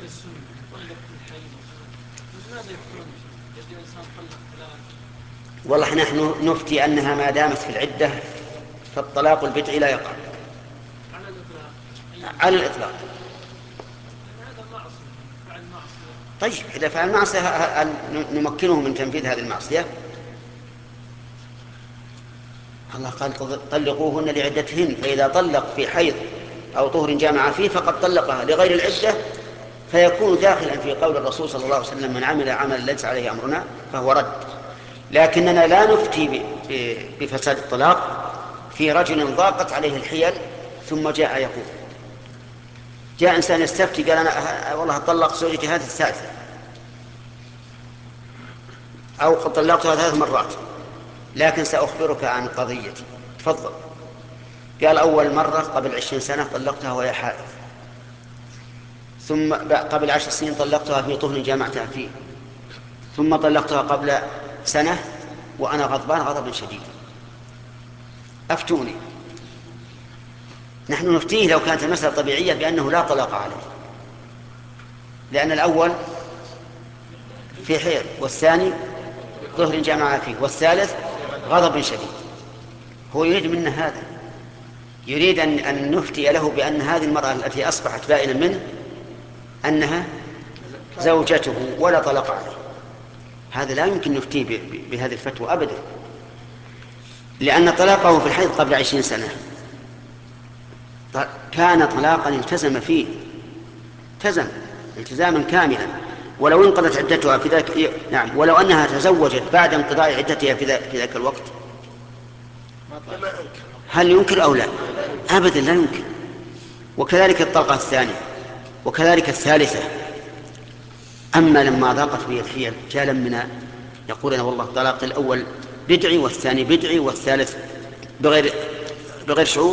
السنة يطلق في الحي ماذا يفعلون؟ يجب الإنسان يطلق ثلاث. والله نحن نفتي أنها ما دامت في العدة فالطلاق البدعي لا يقع على الإطلاق. على الإطلاق. هذا معصية، فعل معصية. طيب إذا فعل معصية نمكنه من تنفيذ هذه المعصية. الله قال طلقوهن لعدتهن، فإذا طلق في حيض أو طهر جامع فيه فقد طلقها لغير العدة، فيكون داخلا في قول الرسول صلى الله عليه وسلم: من عمل عملا ليس عليه أمرنا فهو رد. لكننا لا نفتي بفساد الطلاق في رجل ضاقت عليه الحيل ثم جاء يقول، جاء إنسان يستفتي قال: أنا والله طلق زوجتي هذه الثالثة، أو قد طلقتها 3 مرات، لكن سأخبرك عن قضيتي. تفضل. قال: أول مرة قبل 20 سنة طلقتها وهي حائض، ثم قبل 10 سنين طلقتها في طهر جامعتها فيه، ثم طلقتها قبل سنة وأنا غضبان غضبا شديدا، أفتوني. نحن نفتيه لو كانت المسألة طبيعية بأنه لا طلاق عليه، لأن الأول في حيض، والثاني طهر جامع فيه، والثالث غضب شديد. هو يريد منا هذا، يريد أن نفتي له بأن هذه المرأة التي أصبحت بائنا منه أنها زوجته ولا طلاق عليه. هذا لا يمكن نفتيه بهذه الفتوى أبدا، لأن طلاقه في الحيض قبل 20 سنة كان طلاقا التزم فيه، التزم التزاما كاملا، ولو انقضت عدتها في ذلك، نعم، ولو أنها تزوجت بعد انقضاء عدتها في ذاك الوقت، هل ينكر أو لا؟ أبدا لا ينكر. وكذلك الطلقة الثانية، وكذلك الثالثة. أما لما ضاقت به الحيل جاء لمنا يقول: أنا والله طلاق الأول بدعي والثاني بدعي والثالث بغير شعور.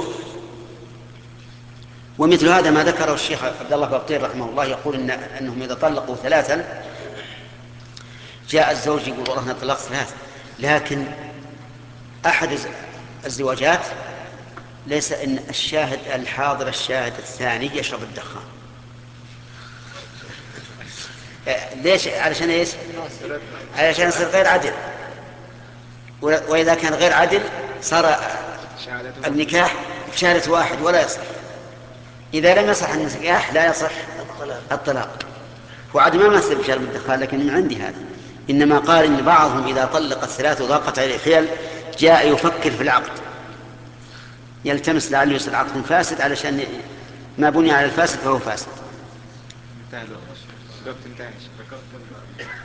ومثل هذا ما ذكره الشيخ عبد الله بابطير رحمه الله، يقول أنهم إذا طلقوا 3 جاء الزوج يقول: والله أنا طلقت 3، لكن أحد الزواجات ليس إن الشاهد الحاضر الشاهد الثاني يشرب الدخان. ليش؟ علشان ايش؟ علشان يصير غير عدل، وإذا كان غير عدل صار النكاح بشهادة واحد ولا يصح. إذا لم يصح النكاح لا يصح الطلاق. وعد ما مثل بشرب الدخان، لكن من عندي هذا. إنما قال إن بعضهم إذا طلق 3 وضاقت عليه الحيل جاء يفكر في العقد، يلتمس لعله يصير عقد فاسد، علشان ما بني على الفاسد فهو فاسد.